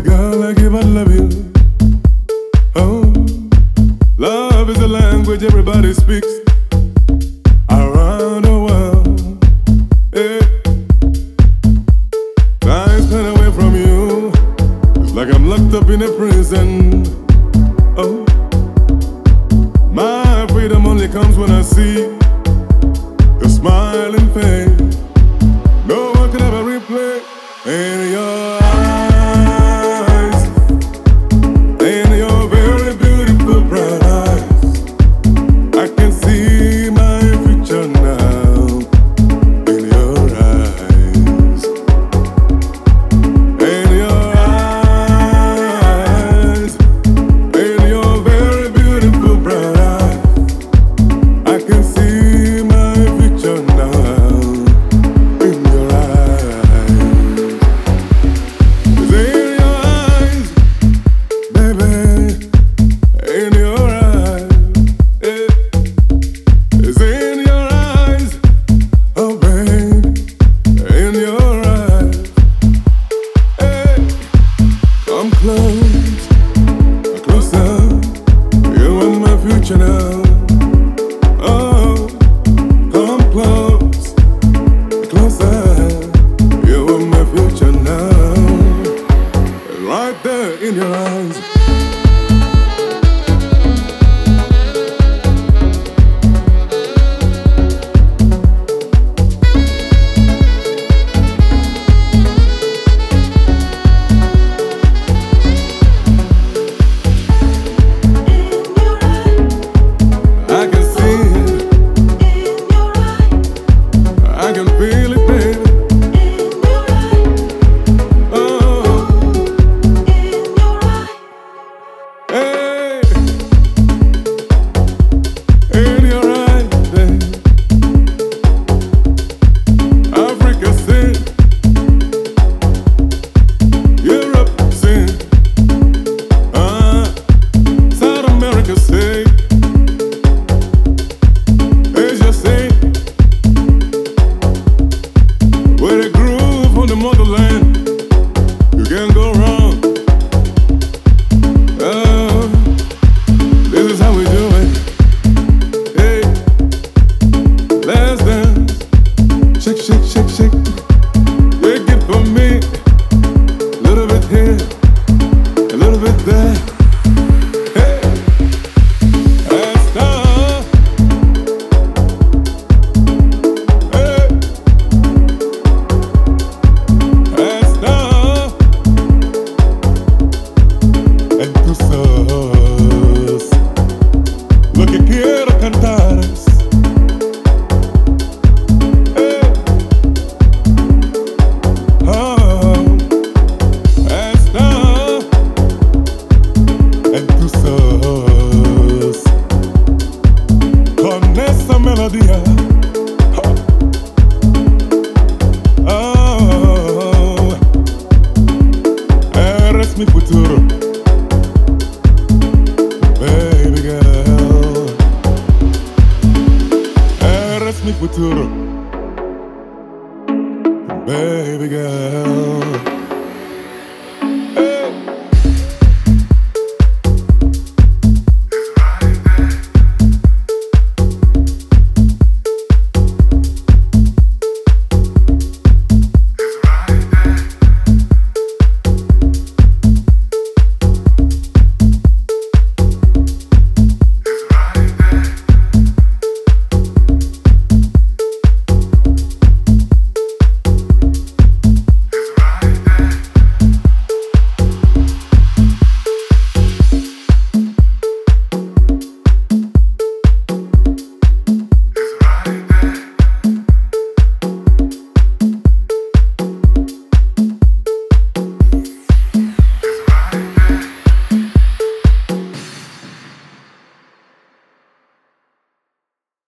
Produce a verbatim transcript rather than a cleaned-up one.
girl I give I love you. Oh, love is a language everybody speaks around the world. Hey. Time spent away from you, it's like I'm locked up in a prison. Oh, my freedom only comes when I see your smiling face. No one can ever replay in your eyes, in your very beautiful bright eyes. I can see my future now in your eyes, in your eyes, in your very beautiful bright eyes. I can see my future now in your eyes. It's in your eyes, baby, in your eyes. Eh. It's in your eyes, oh baby, in your eyes. Hey, come close, closer. You are my future now. Oh, come close, closer. You are my future now. Right there in your eyes. I can see it, I can feel it, baby. Oh, hey, in your eyes, baby. Africa sing, Europe sing, uh, South America sing, Asia sing. With a groove on the motherland, you can't go wrong. Oh, this is how we do it. Hey, let's dance. Shake, shake, shake, shake. Shake it for me. A little bit here, a little bit there. Hey, let's start. Hey, let's start. En tú sos lo que quiero cantar. Hey, oh, está en tú sos con esa melodía. Oh, eres mi futuro, baby girl. Eres mi futuro, baby girl.